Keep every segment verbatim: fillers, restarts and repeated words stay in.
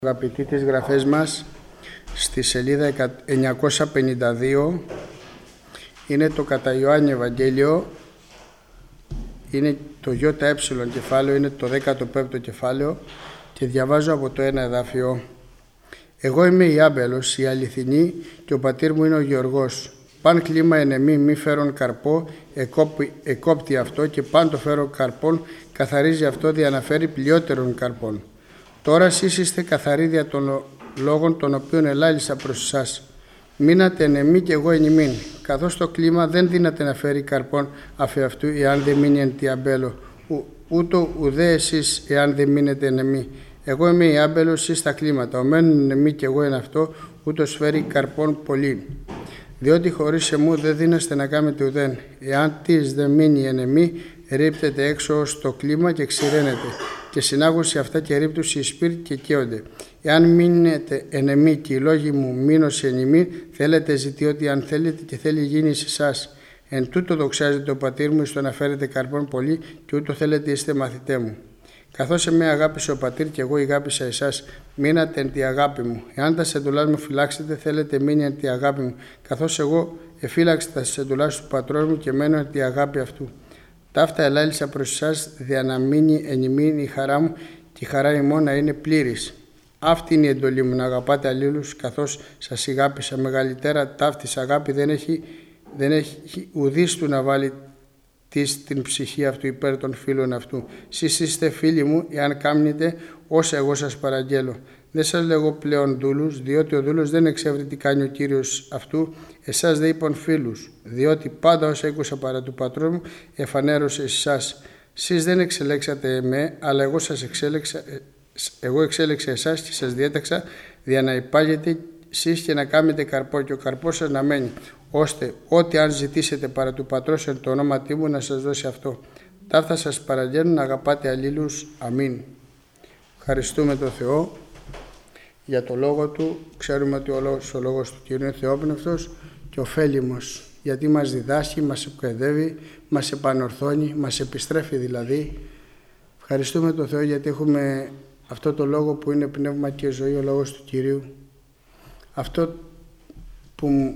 Αγαπητοί, τις γραφές μας στη σελίδα εννιακόσια πενήντα δύο είναι το κατά Ιωάννη Ευαγγέλιο, είναι το ΙΕ κεφάλαιο, είναι το δέκατο πέμπτο κεφάλαιο και διαβάζω από το ένα εδάφιο. Εγώ είμαι η Άμπελος, η αληθινή, και ο πατήρ μου είναι ο Γεωργός. Παν κλίμα εν εμή μη φέρον καρπό, εκόπη, εκόπτει αυτό, και παν το φέρω καρπών, καθαρίζει αυτό, διαναφέρει πλειότερων καρπών. Τώρα εσείς είστε καθαροί δια των λόγων των οποίων ελάλησα προς εσάς. Μείνατε εν εμή και εγώ εν ημίν, καθώς το κλίμα δεν δύναται να φέρει καρπών αφεαυτού εάν δεν μείνει εν τη αμπέλο, ου, ούτω ουδέ εσείς εάν δεν μείνετε εν εμή. Εγώ είμαι η άμπελος, εσείς τα κλίματα, ο μένουν εν εμή και εγώ εν αυτό, ούτως φέρει καρπών πολύ. Διότι χωρίς εμού δεν δύναστε να κάνετε ουδέν. Εάν τις δεν μείνει εν εμή, ρίπτεται έξω ως το κλίμα και ξηραίνεται, και συνάγωση αυτά και ρίπτους οι σπίρτ και καίονται. Εάν μείνετε εν εμή και οι λόγοι μου μείνωση εν ημί, θέλετε ζητεί ότι αν θέλετε και θέλει γίνει σε εσάς. Εν τούτο δοξάζεται ο πατήρ μου στο να φέρετε καρπών πολύ, και ούτω θέλετε είστε μαθητέ μου. Καθώς εμέ αγάπησε ο πατήρ και εγώ αγάπησα εσάς, μείνατε εν τη αγάπη μου. Εάν τα σεντουλάς μου φυλάξετε, θέλετε μείνει εν τη αγάπη μου, καθώς εγώ εφύλαξα τα σεντουλάς του πατρός μου και μένω εν τη αγάπη αυτού. Ταύτα ελάλησα προς εσάς, δια να μείνει εν ημίν η χαρά μου, και η χαρά ημών να είναι πλήρης. Αυτή είναι η εντολή μου, να αγαπάτε αλλήλους, καθώς σας αγάπησα. Μεγαλύτερα ταύτης αγάπη δεν έχει, δεν έχει ουδής του να βάλει της την ψυχή αυτού υπέρ των φίλων αυτού. Σεις είστε φίλοι μου, εάν κάμνετε όσα εγώ σας παραγγέλω. Δεν σας λέγω πλέον δούλους, διότι ο δούλος δεν εξεύρει τι κάνει ο Κύριος αυτού, εσάς δε είπαν φίλους, διότι πάντα όσα άκουσα παρά του πατρός μου εφανέρωσε εσάς. Σεις δεν εξελέξατε εμέ, αλλά εγώ σας εξέλεξα, εγώ εξέλεξα εσάς και σας διέταξα, για να υπάγετε σεις και να κάνετε καρπό, και ο καρπός σας να μένει, ώστε ό,τι αν ζητήσετε παρά του πατρός εν το ονόματί μου να σας δώσει αυτό. Ταύτα σας παραγγέλνουν να αγαπάτε αλλήλους. Αμήν. Ευχαριστούμε τον Θεό για το λόγο Του. Ξέρουμε ότι ο λόγος, ο λόγος του Κυρίου είναι θεόπνευτος και ωφέλιμος, γιατί μας διδάσκει, μας εκπαιδεύει, μας επανορθώνει, μας επιστρέφει δηλαδή. Ευχαριστούμε τον Θεό γιατί έχουμε αυτό το λόγο που είναι πνεύμα και ζωή, ο λόγος του Κυρίου. Αυτό που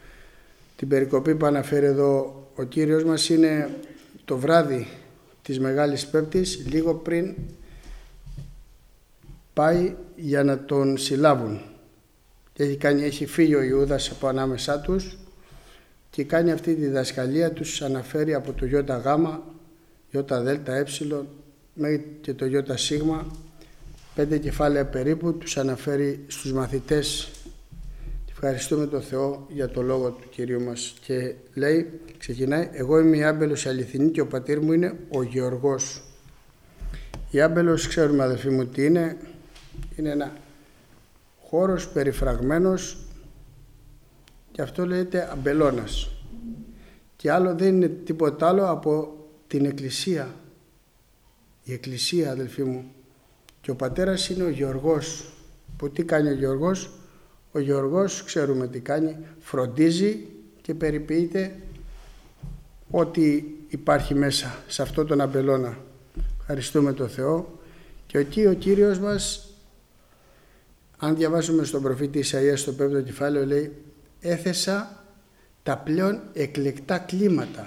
την περικοπή που αναφέρει εδώ ο Κύριος μας είναι το βράδυ της Μεγάλης Πέμπτης, λίγο πριν πάει για να τον συλλάβουν. Και έχει, κάνει, έχει φύγει ο Ιούδας από ανάμεσά τους και κάνει αυτή τη διδασκαλία, τους αναφέρει από το ΙΓ, ΙΔΕ μέχρι και το ΙΣ, πέντε κεφάλαια περίπου, τους αναφέρει στους μαθητές. Ευχαριστούμε τον Θεό για το λόγο του Κυρίου μας. Και λέει, ξεκινάει, εγώ είμαι η Άμπελος αληθινή και ο πατήρ μου είναι ο Γεωργός. Η Άμπελος, ξέρουμε αδελφοί μου τι είναι, είναι ένα χώρος περιφραγμένος, και αυτό λέγεται αμπελώνας. Και άλλο δεν είναι τίποτα άλλο από την Εκκλησία. Η Εκκλησία, αδελφοί μου. Και ο πατέρας είναι ο Γεωργός. Που τι κάνει ο Γεωργός? Ο Γεωργός, ξέρουμε τι κάνει, φροντίζει και περιποιείται ό,τι υπάρχει μέσα σε αυτό τον αμπελώνα. Ευχαριστούμε τον Θεό. Και εκεί ο Κύριος μας, αν διαβάσουμε στον προφήτη Ισαΐα στο πέμπτο κεφάλαιο, λέει, έθεσα τα πλέον εκλεκτά κλίματα.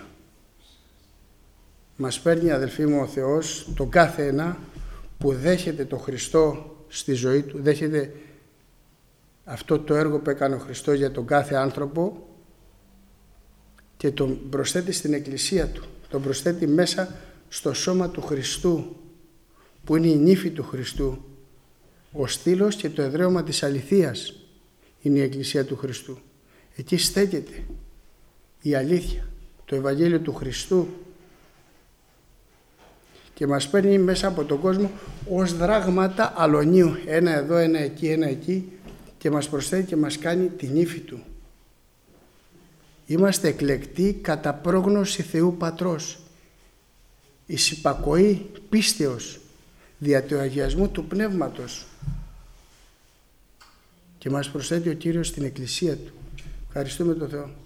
Μας παίρνει, αδελφοί μου, ο Θεός τον κάθε ένα που δέχεται το Χριστό στη ζωή του, δέχεται αυτό το έργο που έκανε ο Χριστός για τον κάθε άνθρωπο, και τον προσθέτει στην Εκκλησία Του, τον προσθέτει μέσα στο σώμα του Χριστού, που είναι η νύφη του Χριστού. Ο στήλος και το εδραίωμα της αληθείας είναι η Εκκλησία του Χριστού. Εκεί στέκεται η αλήθεια, το Ευαγγέλιο του Χριστού, και μας παίρνει μέσα από τον κόσμο ως δράγματα αλωνίου, ένα εδώ, ένα εκεί, ένα εκεί, και μας προσθέτει και μας κάνει την ύφη Του. Είμαστε εκλεκτοί κατά πρόγνωση Θεού Πατρός, εις υπακοή πίστεως δια του αγιασμού του Πνεύματος, και μας προσθέτει ο Κύριος στην Εκκλησία Του. Ευχαριστούμε τον Θεό.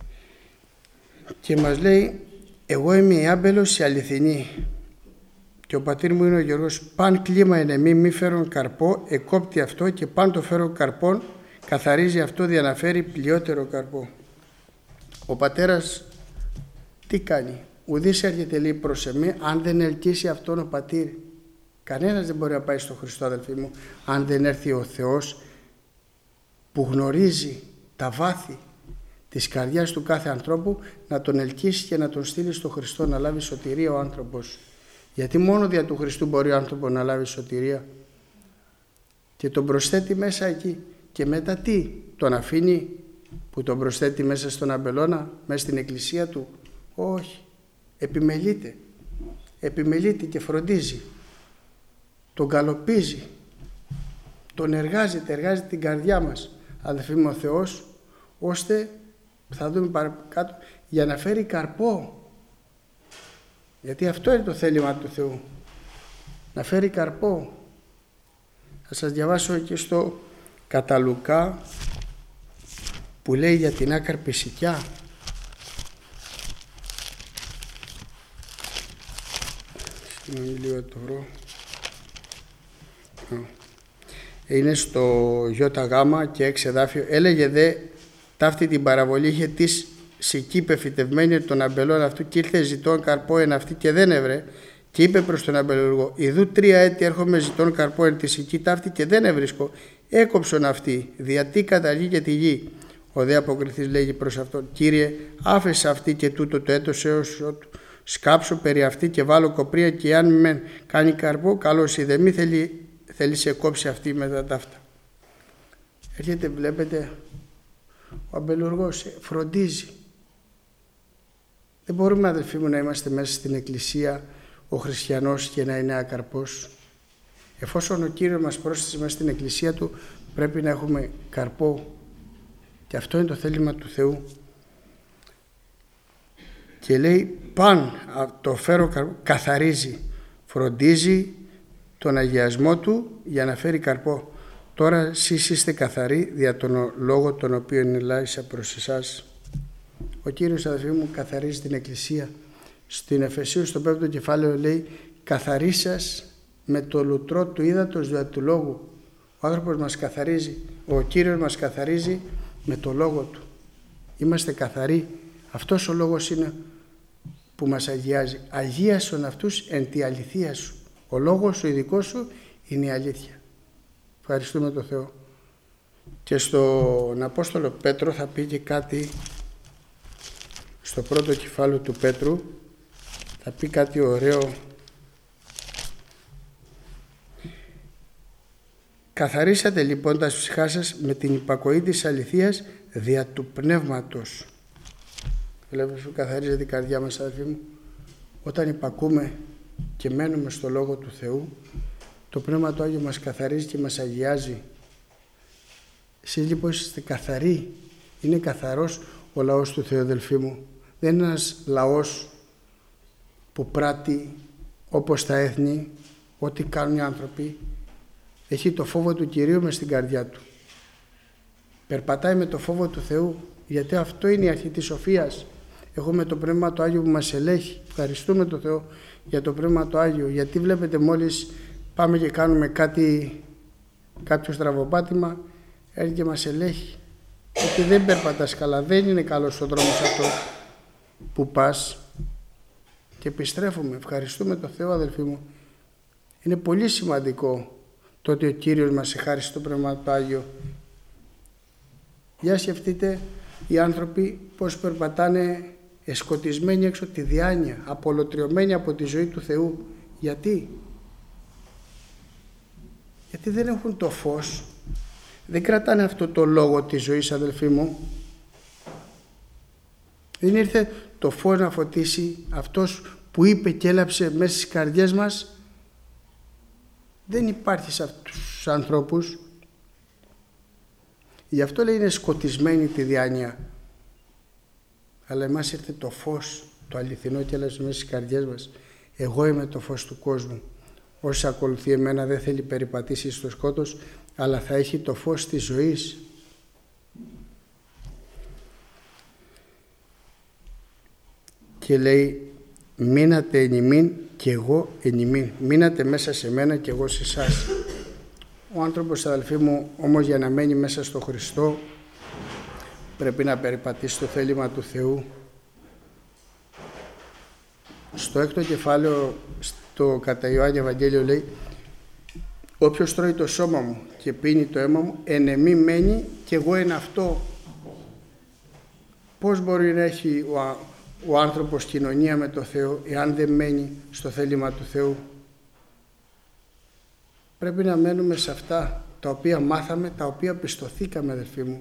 Και μας λέει, εγώ είμαι η Άμπελος η αληθινή, και Και ο πατήρ μου είναι ο Γιώργος, παν κλίμα εν εμή μη φέρον καρπό, εκόπτει αυτό και παν το φέρον καρπόν, καθαρίζει αυτό, διαναφέρει πλειότερο καρπό. Ο πατέρας τι κάνει? Ουδής έρχεται, λέει, προς εμέ αν δεν ελκύσει αυτόν ο πατήρ. Κανένας δεν μπορεί να πάει στο Χριστό, αδελφοί μου, αν δεν έρθει ο Θεός που γνωρίζει τα βάθη της καρδιάς του κάθε ανθρώπου, να τον ελκύσει και να τον στείλει στο Χριστό, να λάβει σωτηρία ο άνθρωπος. Γιατί μόνο δια του Χριστού μπορεί ο άνθρωπος να λάβει σωτηρία. Και τον προσθέτει μέσα εκεί. Και μετά τι? Τον αφήνει που τον προσθέτει μέσα στον αμπελώνα, μέσα στην εκκλησία του? Όχι. Επιμελείται. Επιμελείται και φροντίζει. Τον καλοπίζει. Τον εργάζεται, εργάζεται την καρδιά μας, αδελφοί μου, ο Θεός, ώστε, θα δούμε παρακάτω, για να φέρει καρπό. Γιατί αυτό είναι το θέλημα του Θεού, να φέρει καρπό. Θα σας διαβάσω και στο κατά Λουκά που λέει για την άκαρπη σικιά. Συγγνώμη λίγο το βρω. Είναι στο ΙΓ και έξι εδάφιο. Έλεγε δε ταύτη την παραβολή, είχε της σική πεφυτευμένη των αμπελών αυτού και ήρθε ζητών καρπό εν αυτή και δεν έβρε, και είπε προς τον αμπελουργό, ιδού τρία έτη έρχομαι ζητών καρπό εν τη σική ταύτη και δεν έβρισκω, έκοψον αυτή, διατί καταλήγει τη γη. Ο δε αποκριθής λέγει προς αυτόν, Κύριε, άφεσα αυτή και τούτο το έτος έως ότου σκάψω περί αυτή και βάλω κοπρία, και αν μεν κάνει καρπό, καλώς είδε, μη θέλει, θέλει σε κόψει αυτή μετά ταύτα. Έρχεται, βλέπετε, ο αμπελουργός φροντίζει. Δεν μπορούμε, αδελφοί μου, να είμαστε μέσα στην εκκλησία ο χριστιανός και να είναι άκαρπος. Εφόσον ο Κύριος μας πρόσθεσε μέσα στην εκκλησία του, πρέπει να έχουμε καρπό. Και αυτό είναι το θέλημα του Θεού. Και λέει, παν το φέρω καρπό, καθαρίζει, φροντίζει τον αγιασμό του για να φέρει καρπό. Τώρα εσείς είστε καθαροί δια τον λόγο τον οποίο ελάησα προς εσάς. Ο Κύριος, αδελφοί μου, καθαρίζει την εκκλησία. Στην Εφεσίους στο πέμπτο κεφάλαιο λέει, καθαρίσας με το λουτρό του ύδατος δια του λόγου. Ο άνθρωπος μας καθαρίζει, ο Κύριος μας καθαρίζει με το λόγο του. Είμαστε καθαροί. Αυτός ο λόγος είναι που μας αγιάζει. Αγίασον αυτούς εν τη αληθεία σου. Ο λόγος ο ειδικός σου είναι η αλήθεια. Ευχαριστούμε τον Θεό. Και στον Απόστολο Πέτρο θα πει και κάτι, στο πρώτο κεφάλαιο του Πέτρου θα πει κάτι ωραίο. Καθαρίσατε λοιπόν τα ψυχά σας με την υπακοή της αληθείας δια του πνεύματος. Βλέπετε που καθαρίζεται η καρδιά μας, αδελφοί μου, όταν υπακούμε και μένουμε στο Λόγο του Θεού, το Πνεύμα του Άγιο μας καθαρίζει και μας αγιάζει. Εσείς λοιπόν είστε καθαροί, είναι καθαρός ο λαός του Θεού, αδελφοί μου. Δεν είναι ένας λαός που πράττει όπως τα έθνη, ό,τι κάνουν οι άνθρωποι. Έχει το φόβο του Κυρίου μες στην καρδιά του. Περπατάει με το φόβο του Θεού, γιατί αυτό είναι η αρχή της σοφίας. Έχουμε το Πνεύμα του Άγιο που μας ελέγχει. Ευχαριστούμε τον Θεό για το Πνεύμα του Άγιο, γιατί βλέπετε μόλις πάμε και κάνουμε κάτι, κάποιο στραβοπάτημα, έρχεται και μας ελέγχει. Γιατί δεν περπατάς καλά, δεν είναι καλός ο δρόμος αυτό που πας. Και επιστρέφουμε. Ευχαριστούμε τον Θεό, αδελφοί μου. Είναι πολύ σημαντικό το ότι ο Κύριος μας εχάρισε το Πνεύμα του Άγιο. Για σκεφτείτε οι άνθρωποι πώς περπατάνε εσκοτισμένοι έξω τη διάνοια, απολωτριωμένοι από τη ζωή του Θεού. Γιατί? Γιατί δεν έχουν το φως, δεν κρατάνε αυτό το λόγο της ζωής, αδελφοί μου. Δεν ήρθε το φως να φωτίσει αυτός που είπε και έλαψε μέσα στις καρδιές μας. Δεν υπάρχει σε αυτούς τους ανθρώπους. Γι' αυτό λέει είναι σκοτισμένη τη διάνοια. Αλλά εμάς ήρθε το φως, το αληθινό, και έλαψε μέσα στις καρδιές μας. Εγώ είμαι το φως του κόσμου. Όσοι ακολουθεί εμένα δεν θέλει περιπατήσει στο σκότος, αλλά θα έχει το φως της ζωής. Και λέει μείνατε εν ημίν και εγώ εν ημίν. Μείνατε μέσα σε μένα και εγώ σε εσάς. Ο άνθρωπος, αδελφοί μου, όμως για να μένει μέσα στο Χριστό πρέπει να περιπατήσει το θέλημα του Θεού. Στο έκτο κεφάλαιο, στο κατά Ιωάννη Ευαγγέλιο λέει: όποιος τρώει το σώμα μου και πίνει το αίμα μου, εν εμή μένει και εγώ εν αυτό. Πώς μπορεί να έχει ο, ο άνθρωπος κοινωνία με το Θεό εάν δεν μένει στο θέλημα του Θεού? Πρέπει να μένουμε σε αυτά τα οποία μάθαμε, τα οποία πιστωθήκαμε, αδελφοί μου.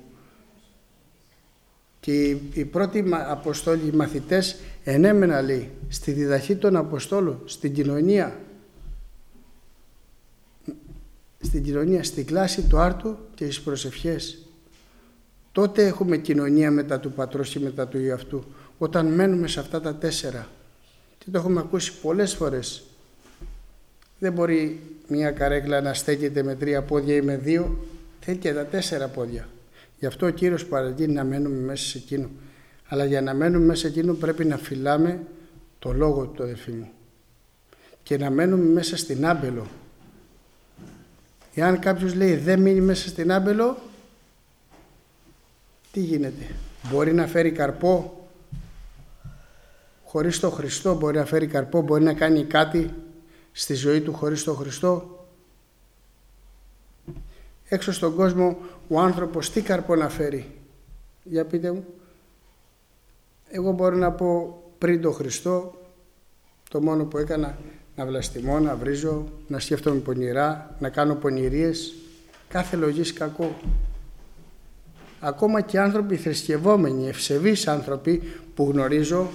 Και οι, οι πρώτοι Αποστόλοι, οι μαθητές, ενέμενα, λέει, στη διδαχή των Αποστόλων, στην κοινωνία, στην κοινωνία, στην κλάση του άρτου και στις προσευχές. Τότε έχουμε κοινωνία μετά του Πατρός και μετά του Υιού αυτού, όταν μένουμε σε αυτά τα τέσσερα. Και το έχουμε ακούσει πολλές φορές. Δεν μπορεί μια καρέκλα να στέκεται με τρία πόδια ή με δύο, θέλει και τα τέσσερα πόδια. Γι' αυτό ο Κύριος παραγγείλει να μένουμε μέσα σε εκείνο. Αλλά για να μένουμε μέσα σε εκείνο πρέπει να φυλάμε το λόγο του, αδελφοί μου. Και να μένουμε μέσα στην άμπελο. Εάν κάποιος λέει δεν μείνει μέσα στην άμπελο, τι γίνεται? Μπορεί να φέρει καρπό? Χωρίς τον Χριστό μπορεί να φέρει καρπό? Μπορεί να κάνει κάτι στη ζωή του χωρίς τον Χριστό? Έξω στον κόσμο ο άνθρωπος τι καρπό να φέρει? Για πείτε μου. Εγώ μπορώ να πω πριν τον Χριστό το μόνο που έκανα να βλαστημώ, να βρίζω, να σκέφτομαι πονηρά, να κάνω πονηρίες, κάθε λογής κακό. Ακόμα και άνθρωποι θρησκευόμενοι, ευσεβείς άνθρωποι που γνωρίζω,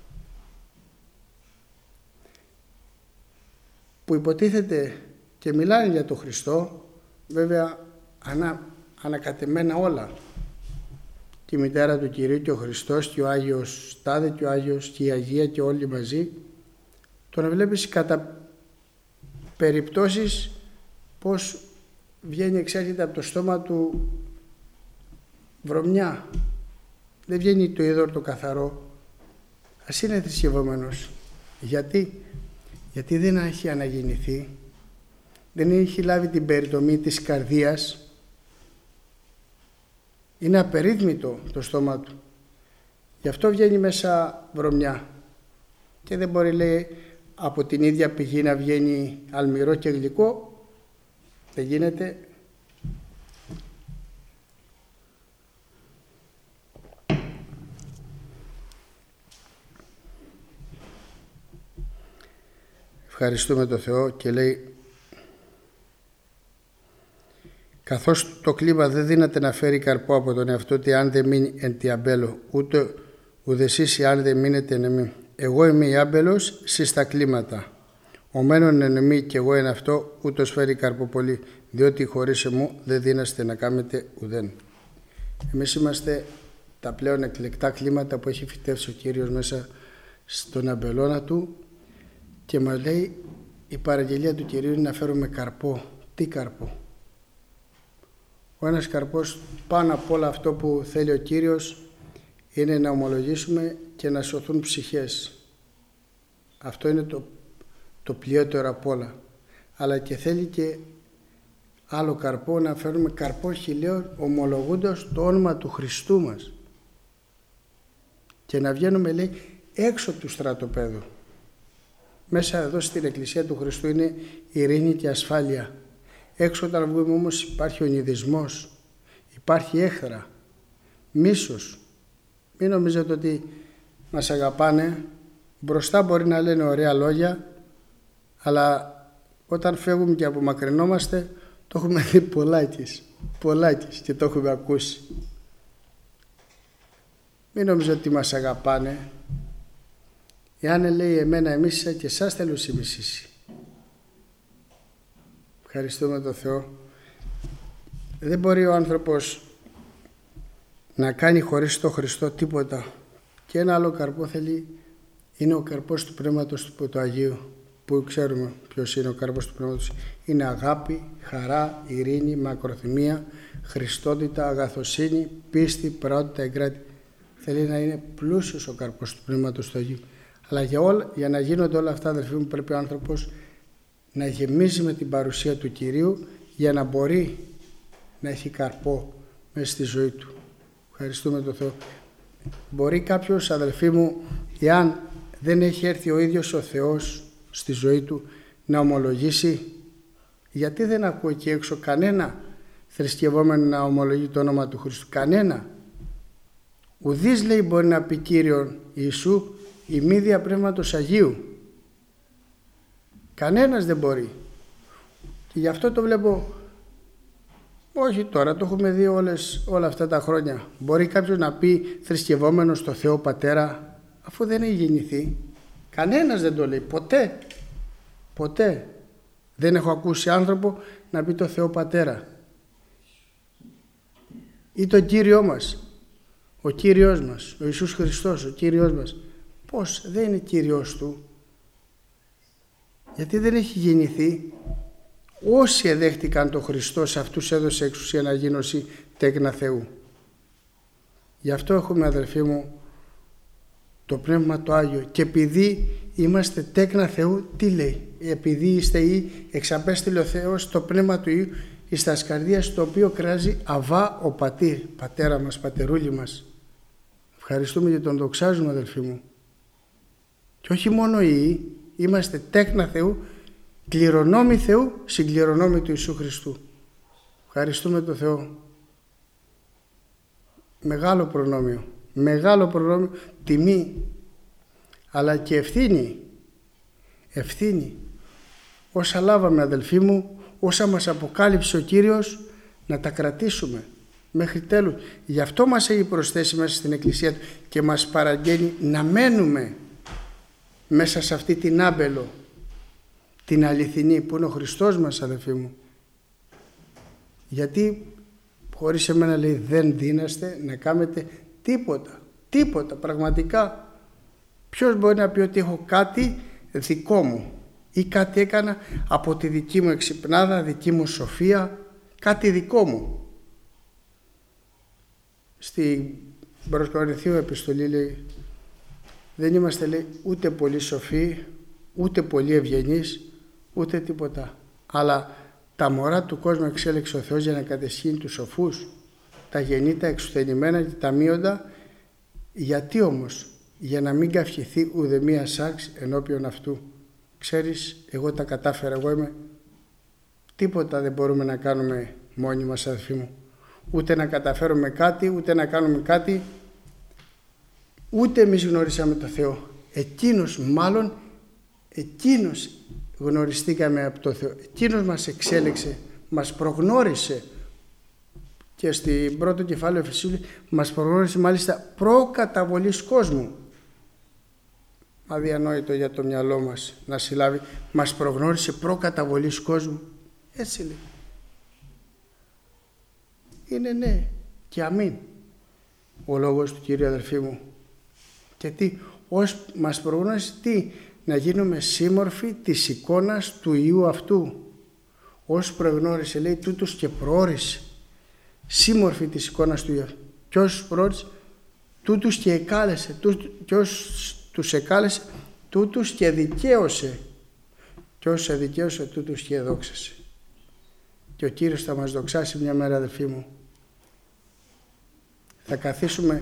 που υποτίθεται και μιλάνε για τον Χριστό, βέβαια ανα, ανακατεμένα όλα. Και η μητέρα του Κυρίου και ο Χριστός και ο Άγιος Τάδε και ο Άγιος και η Αγία και όλοι μαζί, τον βλέπεις κατά περιπτώσεις πως βγαίνει, εξέρχεται από το στόμα του βρωμιά. Δεν βγαίνει το είδωρ το καθαρό. Ας είναι θρησκευόμενος. Γιατί? Γιατί δεν έχει αναγεννηθεί, δεν έχει λάβει την περιτομή της καρδίας. Είναι απερίθμητο το στόμα του. Γι' αυτό βγαίνει μέσα βρωμιά. Και δεν μπορεί, λέει, από την ίδια πηγή να βγαίνει αλμυρό και γλυκό. Δεν γίνεται. Ευχαριστούμε τον Θεό και λέει: καθώς το κλίμα δεν δύναται να φέρει καρπό από τον εαυτό του αν δεν μείνει εν τη αμπέλο, ούτε ουδεσίς αν δεν μείνετε εν εμή. Εγώ είμαι η άμπελος, σεις τα κλίματα. Ο μένων εν εμή και εγώ εν αυτό, ούτως φέρει καρπό πολύ, διότι χωρίς εμού δεν δύναστε να κάνετε ουδέν. Εμείς είμαστε τα πλέον εκλεκτά κλίματα που έχει φυτεύσει ο Κύριος μέσα στον αμπελώνα του και μας λέει η παραγγελία του Κυρίου είναι να φέρουμε καρπό. Τι καρπό? Ο ένας καρπός πάνω από όλα αυτό που θέλει ο Κύριος είναι να ομολογήσουμε και να σωθούν ψυχές. Αυτό είναι το, το πλειότερο από όλα. Αλλά και θέλει και άλλο καρπό, να φέρουμε καρπό χιλίων ομολογούντας το όνομα του Χριστού μας. Και να βγαίνουμε, λέει, έξω του στρατοπέδου. Μέσα εδώ στην Εκκλησία του Χριστού είναι ειρήνη και ασφάλεια. Έξω όταν βγούμε όμως υπάρχει ονειδισμός, υπάρχει έχθρα, μίσος. Μην νομίζετε ότι μας αγαπάνε. Μπροστά μπορεί να λένε ωραία λόγια, αλλά όταν φεύγουμε και απομακρυνόμαστε το έχουμε δει πολλάκις, πολλάκις και το έχουμε ακούσει. Μην νομίζετε ότι μας αγαπάνε. Εάν λέει εμένα εμείς και εσάς θέλω συμμισήσει. Ευχαριστούμε τον Θεό. Δεν μπορεί ο άνθρωπος να κάνει χωρίς τον Χριστό τίποτα. Και ένα άλλο καρπό θέλει, είναι ο καρπός του Πνεύματος του, του Αγίου, που ξέρουμε ποιος είναι ο καρπός του Πνεύματος. Είναι αγάπη, χαρά, ειρήνη, μακροθυμία, χριστότητα, αγαθοσύνη, πίστη, πραότητα, εγκράτη. Θέλει να είναι πλούσιος ο καρπός του Πνεύματος του Αγίου. Αλλά για, όλα, για να γίνονται όλα αυτά, αδελφοί μου, πρέπει ο άνθρωπος να γεμίζει με την παρουσία του Κυρίου για να μπορεί να έχει καρπό μέσα στη ζωή του. Ευχαριστούμε τον Θεό. Μπορεί κάποιος, αδελφοί μου, εάν δεν έχει έρθει ο ίδιος ο Θεός στη ζωή του να ομολογήσει, γιατί δεν ακούει εκεί έξω κανένα θρησκευόμενο να ομολογεί το όνομα του Χριστού? Κανένα. Ουδής, λέει, μπορεί να πει Κύριον Ιησού ημίδια Πνεύματος Αγίου. Κανένας δεν μπορεί. Και γι' αυτό το βλέπω, όχι τώρα, το έχουμε δει όλες, όλα αυτά τα χρόνια. Μπορεί κάποιος να πει θρησκευόμενος στο Θεό Πατέρα, αφού δεν έχει γεννηθεί? Κανένας δεν το λέει, ποτέ. Ποτέ. Δεν έχω ακούσει άνθρωπο να πει το Θεό Πατέρα. Ή τον Κύριό μας, ο Κύριος μας, ο Ιησούς Χριστός, ο Κύριος μας. Πώς δεν είναι Κύριος του? Γιατί δεν έχει γεννηθεί. Όσοι εδέχτηκαν τον Χριστό, σε αυτούς έδωσε εξουσία να γίνωση τέκνα Θεού. Γι' αυτό έχουμε, αδελφοί μου, το Πνεύμα το Άγιο. Και επειδή είμαστε τέκνα Θεού, τι λέει? Επειδή είστε ή εξαπέστειλε ο Θεός το Πνεύμα του Υιού εις τας καρδίας, το οποίο κράζει Αβά ο Πατήρ, Πατέρα μας, Πατερούλη μας. Ευχαριστούμε και τον δοξάζουμε, αδελφοί μου. Και όχι μόνο οι, είμαστε τέκνα Θεού, κληρονόμοι Θεού, συγκληρονόμοι του Ιησού Χριστού. Ευχαριστούμε τον Θεό. Μεγάλο προνόμιο, μεγάλο προνόμιο, τιμή, αλλά και ευθύνη. Ευθύνη. Όσα λάβαμε, αδελφοί μου, όσα μας αποκάλυψε ο Κύριος, να τα κρατήσουμε μέχρι τέλους. Γι' αυτό μας έχει προσθέσει μέσα στην Εκκλησία Του και μας παραγγέλνει να μένουμε μέσα σε αυτή την άμπελο, την αληθινή, που είναι ο Χριστός μας, αδελφοί μου. Γιατί χωρίς εμένα, λέει, δεν δύναστε να κάνετε τίποτα, τίποτα πραγματικά. Ποιος μπορεί να πει ότι έχω κάτι δικό μου ή κάτι έκανα από τη δική μου εξυπνάδα, δική μου σοφία, κάτι δικό μου? Στην προς Κορινθίου επιστολή λέει, δεν είμαστε, λέει, ούτε πολύ σοφοί, ούτε πολύ ευγενείς, ούτε τίποτα. Αλλά τα μωρά του κόσμου εξέλεξε ο Θεός για να κατεσχύνει τους σοφούς, τα γεννή, τα εξουθενημένα και τα μείοντα. Γιατί όμως? Για να μην καυχηθεί ουδε μία σάρξ ενώπιον αυτού. Ξέρεις, εγώ τα κατάφερα, εγώ είμαι. Τίποτα δεν μπορούμε να κάνουμε μόνοι μας, αδελφοί μου. Ούτε να καταφέρουμε κάτι, ούτε να κάνουμε κάτι. Ούτε εμείς γνωρίσαμε το Θεό. Εκείνος, μάλλον, εκείνος γνωριστήκαμε από το Θεό. Εκείνος μας εξέλεξε, μας προγνώρισε. Και στην πρώτο κεφάλαιο Εφεσίους μας προγνώρισε μάλιστα προκαταβολής κόσμου. Αδιανόητο για το μυαλό μας να συλλάβει. Μας προγνώρισε προκαταβολής κόσμου. Έτσι λέει. Είναι ναι και αμήν ο λόγος του Κύριου, αδελφοί μου. Και τι, ως μας προγνώρισε τι? Να γίνουμε σύμμορφοι της εικόνας του Υιού αυτού. Ως προγνώρισε, λέει, τούτους και προόρισε. Σύμμορφοι της εικόνας του Υιού. Και όσους προόρισε, τούτους και εκάλεσε. Και όσους τους εκάλεσε, τούτους και δικαίωσε. Και όσους εδικαίωσε, τούτους και εδόξασε. Και ο Κύριος θα μας δοξάσει μια μέρα, αδελφοί μου. Θα καθίσουμε,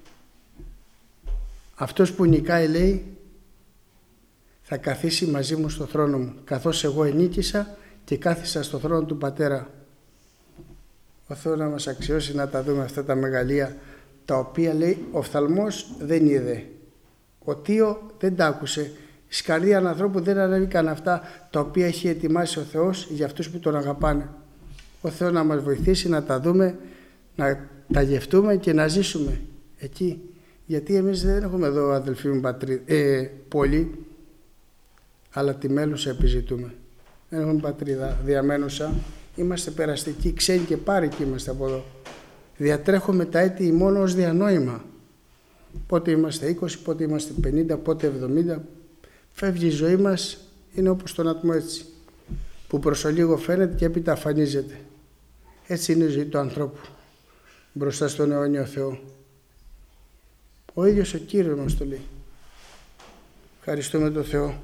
αυτός που νικάει, λέει, θα καθίσει μαζί μου στο θρόνο μου, καθώς εγώ ενίκησα και κάθισα στο θρόνο του Πατέρα. Ο Θεός να μας αξιώσει να τα δούμε αυτά τα μεγαλεία, τα οποία, λέει, ο οφθαλμός δεν είδε, ο Τίο δεν τα άκουσε, η σκαρδία ανθρώπου δεν ανέβηκαν αυτά τα οποία έχει ετοιμάσει ο Θεός για αυτούς που τον αγαπάνε. Ο Θεός να μας βοηθήσει να τα δούμε, να τα γευτούμε και να ζήσουμε εκεί. Γιατί εμείς δεν έχουμε εδώ, αδελφοί μου, πατρί, ε, πολύ, αλλά τη μέλουσα επιζητούμε. Δεν έχουμε πατρίδα διαμένουσα, είμαστε περαστικοί, ξένοι και πάρικοι είμαστε από εδώ. Διατρέχουμε τα έτη μόνο ως διανόημα. Πότε είμαστε είκοσι, πότε είμαστε πενήντα, πότε εβδομήντα. Φεύγει η ζωή μας, είναι όπως τον άτομο έτσι, που προς ολίγο φαίνεται και έπειτα αφανίζεται. Έτσι είναι η ζωή του ανθρώπου μπροστά στον αιώνιο Θεό. Ο ίδιος ο Κύριος μας το λέει. Ευχαριστούμε τον Θεό.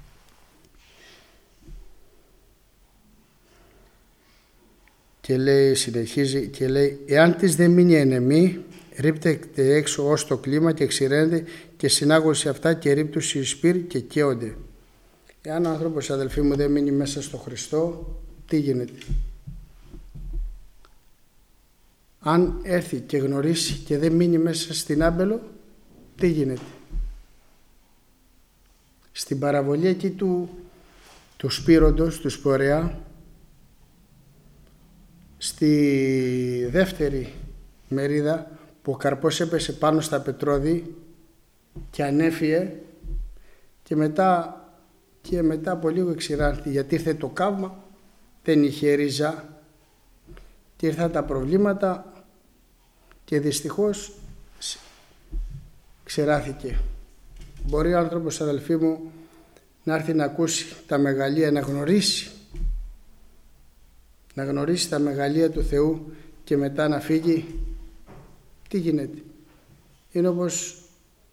Και λέει, συνεχίζει και λέει, εάν της δεν μείνει ενεμή, ρίπτεται έξω ως το κλίμα και ξηραίνεται και συνάγουν σε αυτά και ρίπτους οι σπύρ και καίονται. Εάν ο άνθρωπος, αδελφοί μου, δεν μείνει μέσα στο Χριστό, τι γίνεται? Αν έρθει και γνωρίσει και δεν μείνει μέσα στην άμπελο, τι γίνεται? Στην παραβολή εκεί του, του σπύροντος, του σπορεά, στη δεύτερη μερίδα που ο καρπός έπεσε πάνω στα πετρώδη και ανέφυε και μετά, και μετά από λίγο εξηράνθη, γιατί ήρθε το καύμα, δεν είχε ρίζα και ήρθαν τα προβλήματα και δυστυχώς ξεράθηκε. Μπορεί ο άνθρωπος, αδελφοί μου, να έρθει να ακούσει τα μεγαλεία, να γνωρίσει να γνωρίσει τα μεγαλεία του Θεού και μετά να φύγει. Τι γίνεται? Είναι όπως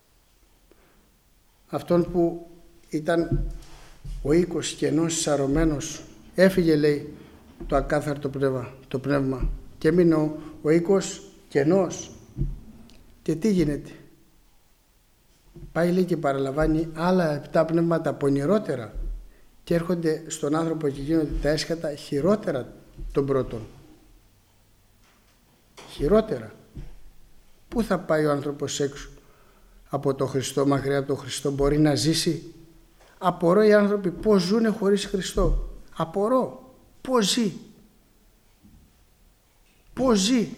αυτόν που ήταν ο οίκος κενός, σαρωμένος, έφυγε, λέει, το ακάθαρτο πνεύμα, το πνεύμα και έμεινε ο, ο οίκος κενός. Και τι γίνεται? Πάει, λέει, και παραλαμβάνει άλλα επτά πνεύματα πονηρότερα και έρχονται στον άνθρωπο και γίνονται τα έσχατα χειρότερα των πρώτων. Χειρότερα. Πού θα πάει ο άνθρωπος έξω από το Χριστό, μακριά από το Χριστό? Μπορεί να ζήσει? Απορώ οι άνθρωποι πώς ζουνε χωρίς Χριστό. Απορώ. Πώς ζει? Πώς ζει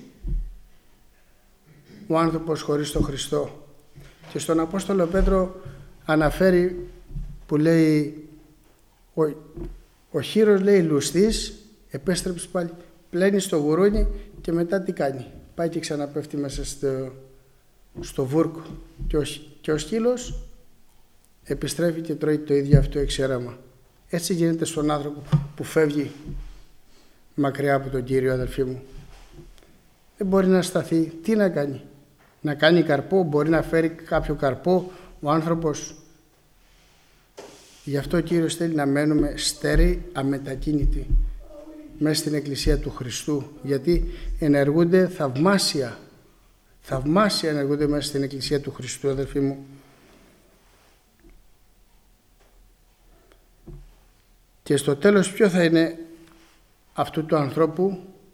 ο άνθρωπος χωρίς τον Χριστό? Και στον Απόστολο Πέτρο αναφέρει που λέει ο, ο χήρος, λέει, λουστής, επέστρεψε πάλι, πλένει στο γουρούνι και μετά τι κάνει? Πάει και ξαναπέφτει μέσα στο, στο βούρκο και ο, και ο σκύλος επιστρέφει και τρώει το ίδιο αυτό εξέραμα. Έτσι γίνεται στον άνθρωπο που φεύγει μακριά από τον Κύριο, αδελφοί μου. Δεν μπορεί να σταθεί. Τι να κάνει? Να κάνει καρπό? Μπορεί να φέρει κάποιο καρπό ο άνθρωπος? Γι' αυτό ο Κύριος θέλει να μένουμε στέρεοι, αμετακίνητοι μέσα στην Εκκλησία του Χριστού, γιατί ενεργούνται θαυμάσια θαυμάσια ενεργούνται μέσα στην Εκκλησία του Χριστού, αδελφοί μου. Και στο τέλος ποιο θα είναι αυτού του ανθρώπου?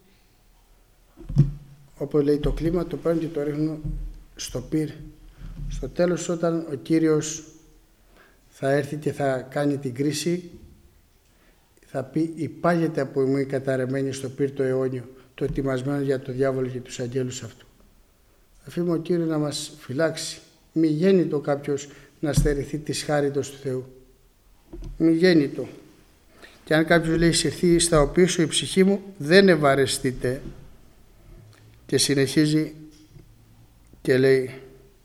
Όπως λέει το κλίμα, το παίρνουν και το ρίχνουν στο πυρ. Στο τέλος, όταν ο Κύριος θα έρθει και θα κάνει την κρίση, θα πει, υπάγεται από εμού η καταρρεμένη στο πυρ το αιώνιο, το ετοιμασμένο για το διάβολο και τους αγγέλους αυτού. Αφήνουμε ο Κύριος να μας φυλάξει. Μη γέννητο κάποιος να στερηθεί της χάριτος του Θεού. Μη γέννητο. Και αν κάποιος λέει, συρθεί στα οποία σου η ψυχή μου, δεν ευαρεστείτε. Και συνεχίζει και λέει,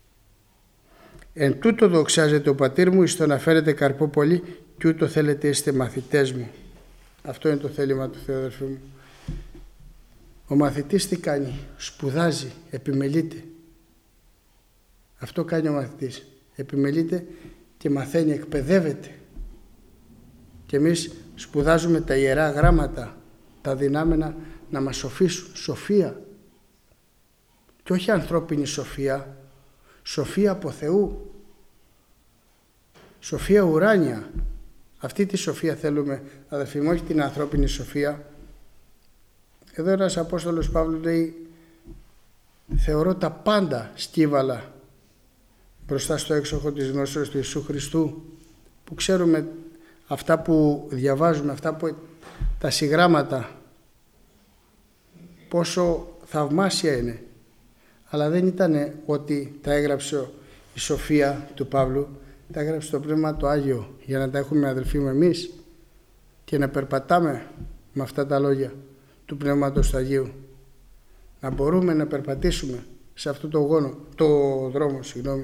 εν τούτο δοξάζεται ο πατήρ μου εις το να φέρετε καρπό πολύ και ούτω θέλετε είστε μαθητές μου. Αυτό είναι το θέλημα του Θεού, αδελφοί μου. Ο μαθητής τι κάνει? Σπουδάζει, επιμελείται. Αυτό κάνει ο μαθητής. Επιμελείται και μαθαίνει, εκπαιδεύεται. Και εμείς σπουδάζουμε τα ιερά γράμματα, τα δυνάμενα να μας σοφίσουν. Σοφία. Και όχι ανθρώπινη σοφία. Σοφία από Θεού. Σοφία ουράνια. Αυτή τη σοφία θέλουμε, αδελφοί μου, όχι την ανθρώπινη σοφία. Εδώ ένας Απόστολος Παύλος λέει, θεωρώ τα πάντα σκύβαλα μπροστά στο έξοχο της γνώσεως του Ιησού Χριστού, που ξέρουμε αυτά που διαβάζουμε, αυτά που τα συγγράμματα, πόσο θαυμάσια είναι. Αλλά δεν ήταν ότι τα έγραψε η σοφία του Παύλου, τα έγραψε το Πνεύμα το Άγιο για να τα έχουμε, αδελφοί μου, εμείς και να περπατάμε με αυτά τα λόγια του Πνεύματος του Αγίου, να μπορούμε να περπατήσουμε σε αυτό το γόνο, το δρόμο, συγγνώμη.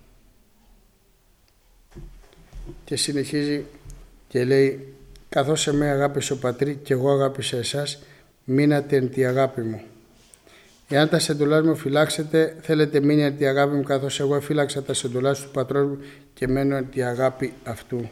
Και συνεχίζει και λέει, καθώς εμέ αγάπησε ο Πατρί και εγώ αγάπησα εσάς, μείνατε εν τη αγάπη μου. Εάν τα σεντολάς μου φυλάξετε, θέλετε μείνει εν τη αγάπη μου, καθώς εγώ φύλαξα τα σεντολάς του πατρός μου και μένω εν τη αγάπη αυτού.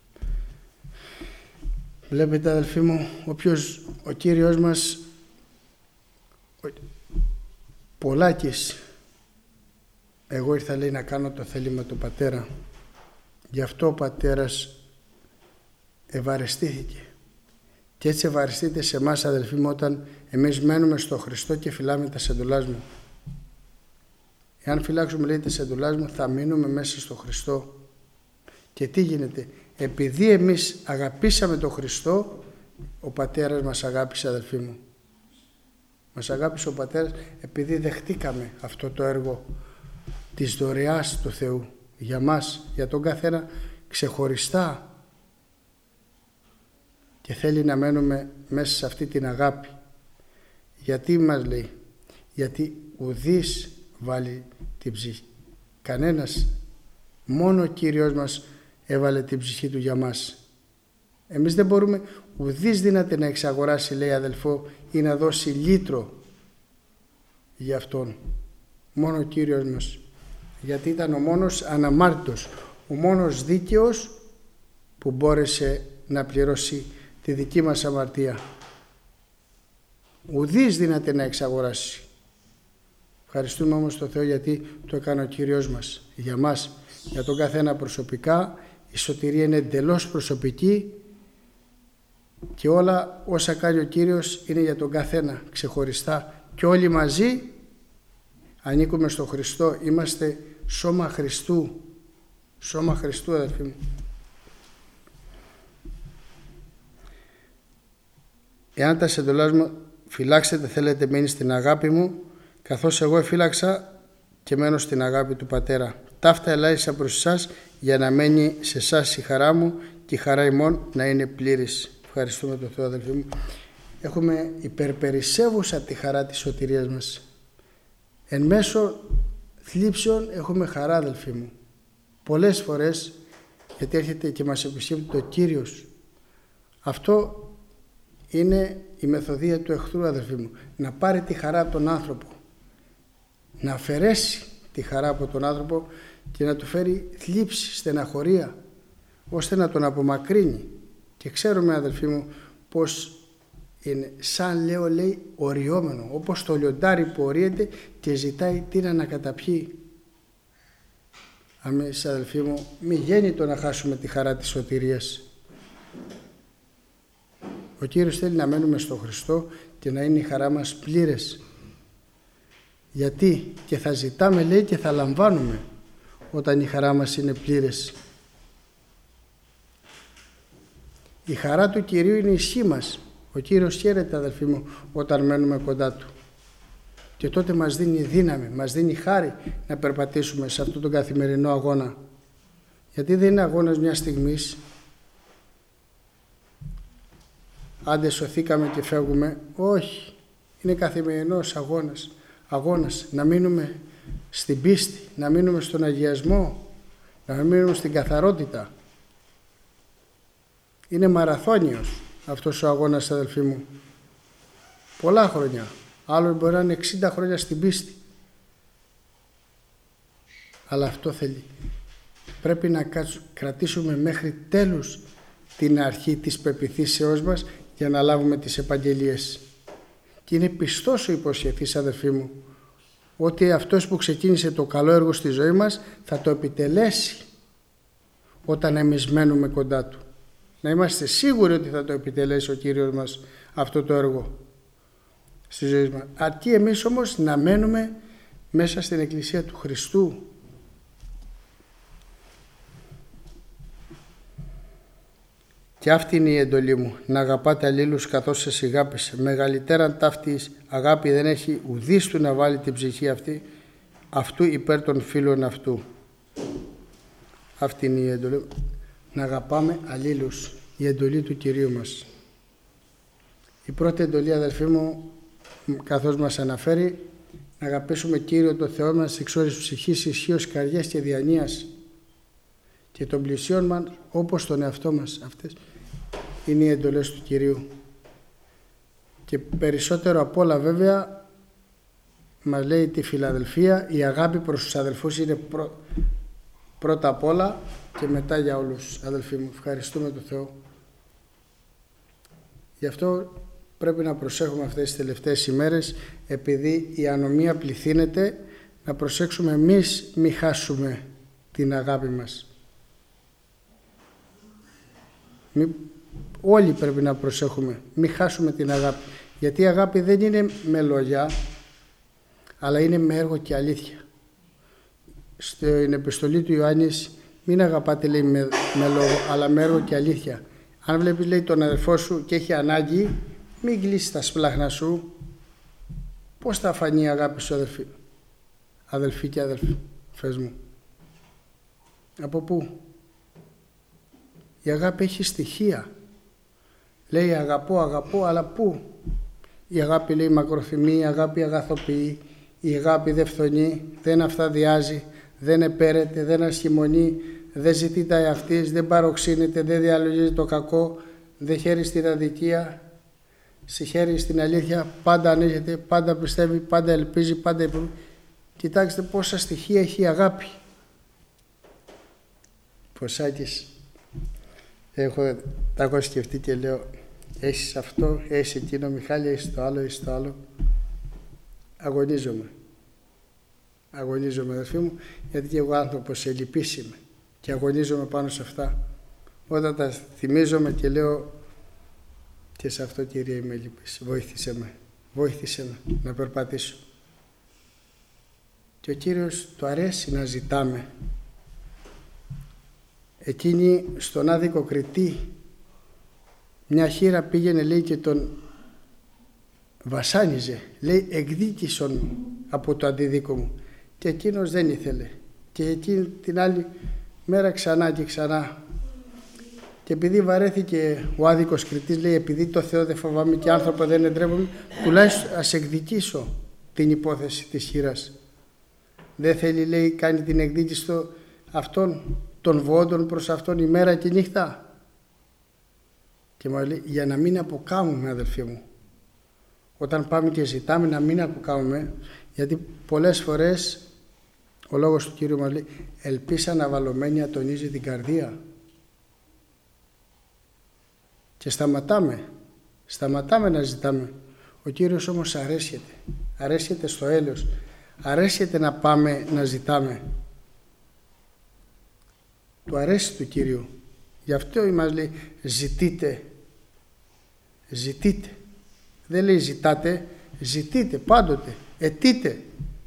Βλέπετε, αδελφοί μου, όποιος ο Κύριος μας, ο Πολάκης, εγώ ήρθα, λέει, να κάνω το θέλημα του Πατέρα. Γι' αυτό ο Πατέρας ευαριστήθηκε. Και έτσι ευαριστείτε σε εμάς, αδελφοί μου, όταν εμείς μένουμε στο Χριστό και φυλάμε τα σεντολάς μου. Εάν φυλάξουμε, λέει, τα σεντολάς μου, θα μείνουμε μέσα στο Χριστό. Και τι γίνεται? Επειδή εμείς αγαπήσαμε τον Χριστό, ο Πατέρας μας αγάπησε, αδελφοί μου. Μας αγάπησε ο Πατέρας επειδή δεχτήκαμε αυτό το έργο της δωρεάς του Θεού για μας, για τον καθένα ξεχωριστά, και θέλει να μένουμε μέσα σε αυτή την αγάπη. Γιατί μας λέει? Γιατί ουδής βάλει την ψυχή, κανένας, μόνο ο Κύριος μας έβαλε την ψυχή του για μας. Εμείς δεν μπορούμε, ουδής δύναται να εξαγοράσει, λέει, αδελφό, ή να δώσει λίτρο για Αυτόν. Μόνο ο Κύριος μας. Γιατί ήταν ο μόνος αναμάρτητος, ο μόνος δίκαιος που μπόρεσε να πληρώσει τη δική μας αμαρτία. Ουδής δύναται να εξαγοράσει. Ευχαριστούμε όμως τον Θεό γιατί το έκανε ο Κύριος μας για μας, για τον καθένα προσωπικά. Η σωτηρία είναι εντελώς προσωπική και όλα όσα κάνει ο Κύριος είναι για τον καθένα ξεχωριστά, και όλοι μαζί ανήκουμε στο Χριστό. Είμαστε σώμα Χριστού. Σώμα Χριστού, αδελφοί μου. Εάν τα σεντολάς μου φυλάξετε, θέλετε μείνει στην αγάπη μου, καθώς εγώ εφύλαξα και μένω στην αγάπη του Πατέρα. Ταύτα ελάχισα προς εσάς, για να μένει σε εσάς η χαρά μου και η χαρά ημών να είναι πλήρης. Ευχαριστούμε τον Θεό, αδελφοί μου. Έχουμε υπερπερισεύουσα τη χαρά της σωτηρίας μας. Εν μέσω θλίψεων έχουμε χαρά, αδελφοί μου. Πολλές φορές, γιατί έρχεται και μας επισκέπτεται ο Κύριος. Αυτό είναι η μεθοδεία του εχθρού, αδελφοί μου. Να πάρει τη χαρά από τον άνθρωπο. Να αφαιρέσει τη χαρά από τον άνθρωπο και να του φέρει θλίψη, στεναχωρία, ώστε να τον απομακρύνει. Και ξέρουμε, αδελφοί μου, πως είναι σαν, λέω, λέει, οριόμενο, όπως το λιοντάρι που ορίεται και ζητάει τι να ανακαταπιεί. Αμέσως, αδελφοί μου, μη γέννητο να χάσουμε τη χαρά της σωτηρίας. Ο Κύριος θέλει να μένουμε στο Χριστό και να είναι η χαρά μας πλήρες. Γιατί? Και θα ζητάμε, λέει, και θα λαμβάνουμε όταν η χαρά μας είναι πλήρες. Η χαρά του Κυρίου είναι η ισχύ μας. Ο Κύριος χαίρεται, αδελφοί μου, όταν μένουμε κοντά Του. Και τότε μας δίνει δύναμη, μας δίνει χάρη να περπατήσουμε σε αυτόν τον καθημερινό αγώνα. Γιατί δεν είναι αγώνας μιας στιγμής. Άντε σωθήκαμε και φεύγουμε. Όχι. Είναι καθημερινός αγώνας. Αγώνας να μείνουμε στην πίστη, να μείνουμε στον αγιασμό, να μείνουμε στην καθαρότητα. Είναι μαραθώνιος αυτός ο αγώνας, αδελφοί μου. Πολλά χρόνια. Άλλο μπορεί να είναι εξήντα χρόνια στην πίστη. Αλλά αυτό θέλει. Πρέπει να κρατήσουμε μέχρι τέλους την αρχή της πεποιθήσεώς μας για να λάβουμε τις επαγγελίες. Και είναι πιστός ο υποσχεθής, αδελφοί μου, ότι αυτός που ξεκίνησε το καλό έργο στη ζωή μας θα το επιτελέσει όταν εμείς μένουμε κοντά Του. Να είμαστε σίγουροι ότι θα το επιτελέσει ο Κύριος μας αυτό το έργο στη ζωή μας. Αρκεί εμείς όμως να μένουμε μέσα στην Εκκλησία του Χριστού. Και αυτή είναι η εντολή μου, να αγαπάτε αλλήλους καθώς εσείς αγάπησε. Μεγαλύτεραν ταύτης αγάπη δεν έχει ουδής του να βάλει την ψυχή αυτή, αυτού υπέρ των φίλων αυτού. Αυτή είναι η εντολή, να αγαπάμε αλλήλους, η εντολή του Κυρίου μας. Η πρώτη εντολή, αδελφοί μου, καθώς μας αναφέρει, να αγαπήσουμε Κύριο το Θεό μας εξ όρης ψυχής, ισχύος, καρδιάς και διανοίας, και των πλησίων μας όπως τον εαυτό μας. Αυτές είναι οι εντολές του Κυρίου. Και περισσότερο απ' όλα, βέβαια, μας λέει τη φιλαδελφία, η αγάπη προς τους αδελφούς είναι πρω... πρώτα απ' όλα και μετά για όλους, αδελφοί μου. Ευχαριστούμε τον Θεό. Γι' αυτό πρέπει να προσέχουμε αυτές τις τελευταίες ημέρες, επειδή η ανομία πληθύνεται, να προσέξουμε εμείς μη χάσουμε την αγάπη μας. Μη... Όλοι πρέπει να προσέχουμε, μη χάσουμε την αγάπη. Γιατί η αγάπη δεν είναι με λόγια, αλλά είναι με έργο και αλήθεια. Στην επιστολή του Ιωάννης, μην αγαπάτε, λέει, με, με λόγο, αλλά με έργο και αλήθεια. Αν βλέπεις, λέει, τον αδελφό σου και έχει ανάγκη, μην κλείσεις τα σπλάχνα σου. Πώς θα φανεί η αγάπη σου, αδελφοί, αδελφοί και αδελφοί, φες μου? Από πού? Η αγάπη έχει στοιχεία. Λέει αγαπώ, αγαπώ, αλλά πού? Η αγάπη, λέει, μακροθυμεί, η αγάπη αγαθοποιεί, η αγάπη δεν φθονεί, δεν αυθαδιάζει, δεν επέρεται, δεν ασχημονεί, δεν ζητεί τα εαυτής, δεν παροξύνεται, δεν διαλογίζει το κακό, δεν χαίρει στην αδικία, συγχαίρει στην αλήθεια, πάντα ανοίγεται, πάντα πιστεύει, πάντα ελπίζει, πάντα υπο... Κοιτάξτε πόσα στοιχεία έχει η αγάπη. Ποσάκης, έχω, τα έχω σκεφτεί και λέω, έχεις αυτό, έχεις εκείνο, Μιχάλη, έχεις το άλλο, έχεις το άλλο. Αγωνίζομαι. Αγωνίζομαι, αδελφοί μου, γιατί και εγώ άνθρωπος ελλειπής είμαι και αγωνίζομαι πάνω σε αυτά. Όταν τα θυμίζομαι και λέω, και σε αυτό, Κύριε, είμαι ελλειπής, βοήθησε με, βοήθησε με να περπατήσω. Και ο Κύριος του αρέσει να ζητάμε. Εκείνη στον άδικο Κριτή, μια χήρα πήγαινε, λέει, και τον βασάνιζε, λέει, εκδίκησον από το αντιδίκο μου, και εκείνος δεν ήθελε, και εκείνη την άλλη μέρα ξανά και ξανά, και επειδή βαρέθηκε ο άδικος Κριτής, λέει, επειδή το Θεό δεν φοβάμαι και άνθρωπο δεν εντρέπομαι, τουλάχιστον ας εκδικήσω την υπόθεση της χήρας. Δεν θέλει, λέει, κάνει την εκδίκηση το, αυτών των βόντων προς αυτόν ημέρα και νύχτα. Και μου λέει, για να μην αποκάμουμε, αδελφοί μου, όταν πάμε και ζητάμε, να μην αποκάμουμε, γιατί πολλές φορές ο λόγος του Κύριου μας λέει, ελπίς αναβαλωμένη ατονίζει την καρδία. Και σταματάμε, σταματάμε να ζητάμε. Ο Κύριος όμως αρέσεται, αρέσεται στο έλεος, αρέσεται να πάμε να ζητάμε. Του αρέσει του Κύριου. Γι' αυτό μας λέει, ζητείτε, ζητείτε. Δεν λέει ζητάτε, ζητείτε πάντοτε, αιτείτε,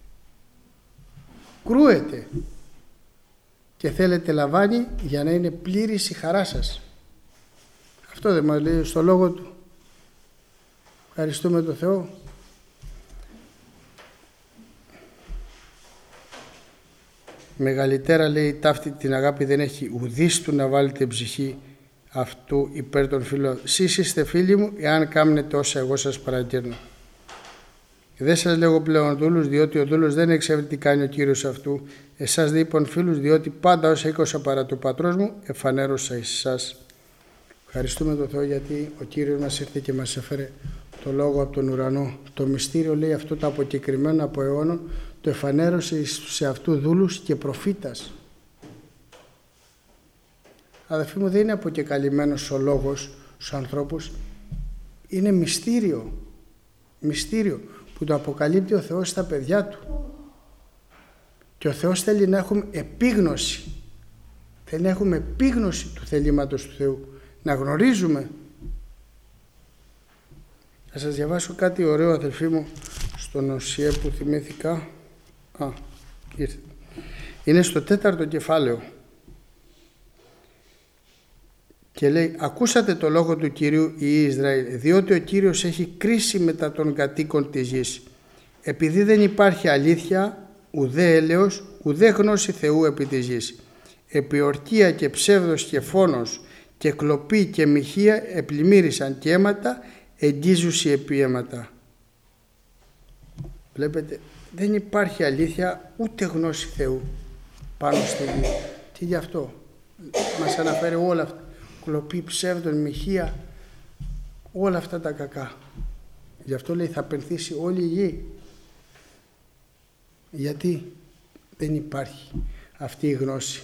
κρούετε και θέλετε λαμβάνει για να είναι πλήρης η χαρά σας. Αυτό δεν μας λέει στο λόγο του. Ευχαριστούμε τον Θεό. Μεγαλύτερα, λέει, ταύτη την αγάπη δεν έχει ουδής του να βάλει την ψυχή αυτού υπέρ των φίλων. Σεις είστε φίλοι μου, εάν κάμνετε όσα εγώ σας παραγγέλνω. Δεν σας λέγω πλέον δούλους, διότι ο δούλος δεν εξεύρει τι κάνει ο Κύριος αυτού. Εσάς δε είπαν φίλους, διότι πάντα όσα οίκωσα παρά του πατρός μου, εφανέρωσα εις εσάς. Ευχαριστούμε τον Θεό, γιατί ο Κύριος μας ήρθε και μας έφερε το λόγο από τον ουρανό. Το μυστήριο, λέει, αυτό το αποκεκριμένο από αιώνων, το εφανέρωσε σε αυτού δούλους και προφήτας. Αδελφοί μου, δεν είναι αποκεκαλυμμένος ο λόγος στους ανθρώπους, είναι μυστήριο, μυστήριο που το αποκαλύπτει ο Θεός στα παιδιά Του. Και ο Θεός θέλει να έχουμε επίγνωση, θέλει να έχουμε επίγνωση του θελήματος του Θεού, να γνωρίζουμε. Θα σας διαβάσω κάτι ωραίο, αδελφοί μου, στον Οσιέ που θυμήθηκα. Α, ήρθε. Είναι στο τέταρτο κεφάλαιο και λέει, ακούσατε το λόγο του Κυρίου η Ισραήλ, διότι ο Κύριος έχει κρίση μετά των κατοίκων της γης, επειδή δεν υπάρχει αλήθεια, ουδέ έλεος, ουδέ γνώση Θεού επί της γης, επί ορκία και ψεύδος και φόνος και κλοπή και μοιχεία επλημμύρισαν και αίματα εγγίζουσι επί αίματα. Βλέπετε, δεν υπάρχει αλήθεια ούτε γνώση Θεού πάνω στη γη. Και γι' αυτό μας αναφέρει όλα αυτά, κλοπή, ψεύδων, μοιχεία, όλα αυτά τα κακά. Γι' αυτό λέει θα πενθήσει όλη η γη. Γιατί δεν υπάρχει αυτή η γνώση.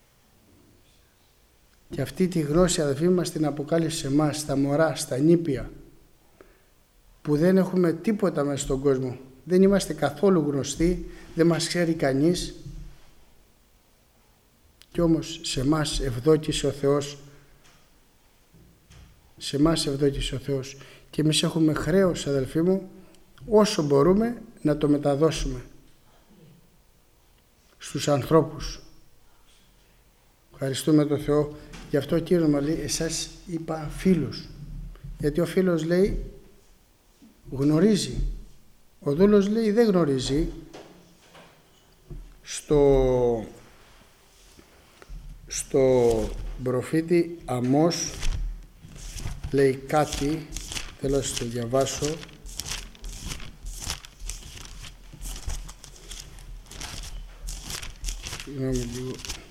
Και αυτή τη γνώση, αδελφοί μας, την αποκάλυψε σε εμάς, στα μωρά, στα νήπια, που δεν έχουμε τίποτα μέσα στον κόσμο. Δεν είμαστε καθόλου γνωστοί, δεν μας ξέρει κανείς. Κι όμως σε εμάς ευδόκησε ο Θεός. Σε εμάς ευδόκησε ο Θεός. Και εμείς έχουμε χρέος, αδελφοί μου, όσο μπορούμε να το μεταδώσουμε στους ανθρώπους. Ευχαριστούμε τον Θεό. Γι' αυτό ο Κύριος μας λέει, εσάς είπα φίλους. Γιατί ο φίλος λέει γνωρίζει. Ο δούλος λέει δεν γνωρίζει. Στο, στο προφήτη Αμώς λέει κάτι, θέλω να σας το διαβάσω. Συγγνώμη λίγο.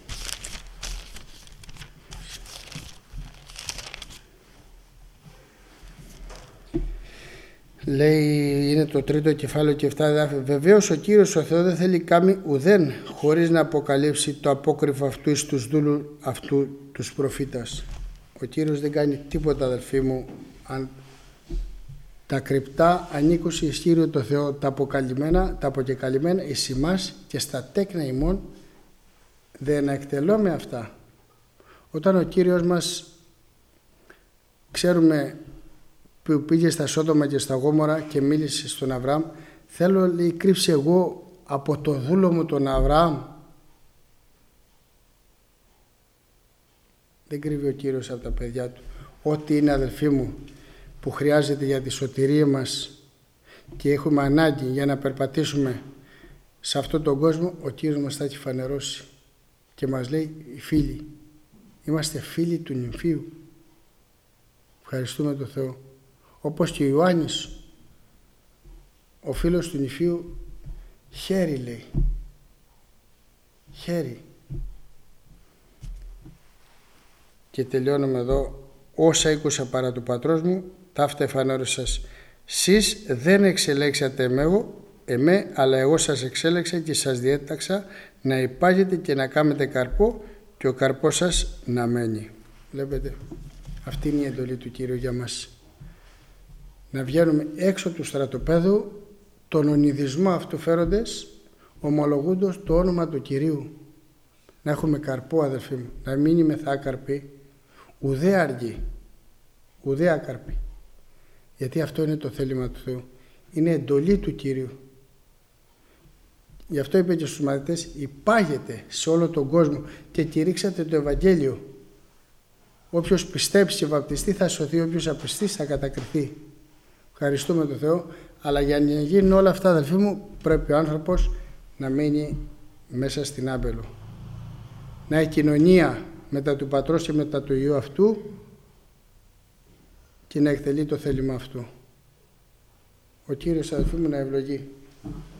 Λέει, είναι το τρίτο κεφάλαιο και εφτά εδάφια. Βεβαίως ο Κύριος ο Θεός δεν θέλει κάμει ουδέν χωρίς να αποκαλύψει το απόκρυφο αυτού εις τους δούλους αυτού τους προφήτας. Ο Κύριος δεν κάνει τίποτα, αδελφοί μου, αν τα κρυπτά ανήκουν εις Κύριο το Θεό, τα αποκαλυμμένα, τα αποκεκαλυμμένα εις ημάς και στα τέκνα ημών δεν εκτελώμε αυτά. Όταν ο Κύριος μας, ξέρουμε, που πήγε στα Σόδομα και στα Γόμορα και μίλησε στον Αβραάμ, θέλω, λέει, κρύψε εγώ από το δούλο μου τον Αβραάμ. Δεν κρύβει ο Κύριος από τα παιδιά του. Ό,τι είναι, αδελφοί μου, που χρειάζεται για τη σωτηρία μας και έχουμε ανάγκη για να περπατήσουμε σε αυτόν τον κόσμο, ο Κύριος μας θα έχει φανερώσει και μας λέει, οι φίλοι, είμαστε φίλοι του νυμφίου. Ευχαριστούμε τον Θεό. Όπως και ο Ιωάννης, ο φίλος του νηφίου, χέρι λέει. Χέρι. Και τελειώνουμε εδώ. Όσα ήκουσα παρά του πατρός μου, ταύτα εφανέρωσας. Σεις δεν εξελέξατε εμέγω, εμέ, αλλά εγώ σας εξέλεξα και σας διέταξα να υπάγετε και να κάνετε καρπό και ο καρπός σας να μένει. Βλέπετε, αυτή είναι η εντολή του Κύριου για μας. Να βγαίνουμε έξω του στρατοπέδου, τον ονειδισμό αυτού φέροντες, ομολογούντος το όνομα του Κυρίου. Να έχουμε καρπό, αδελφοί μου, να μην είμαι θάκαρποι, ουδέ αργή, ουδέ άκαρποι. Γιατί αυτό είναι το θέλημα του Θεού. Είναι εντολή του Κύριου. Γι' αυτό είπε και στους μαθητές, υπάγετε σε όλο τον κόσμο και κηρύξατε το Ευαγγέλιο. Όποιος πιστέψει και βαπτιστεί θα σωθεί, όποιος απιστήσει θα κατακριθεί. Ευχαριστούμε τον Θεό, αλλά για να γίνουν όλα αυτά, αδελφοί μου, πρέπει ο άνθρωπος να μείνει μέσα στην άμπελο. Να έχει κοινωνία μετά του Πατρός και μετά του Υιού αυτού και να εκτελεί το θέλημα αυτού. Ο Κύριος, αδελφοί μου, να ευλογεί.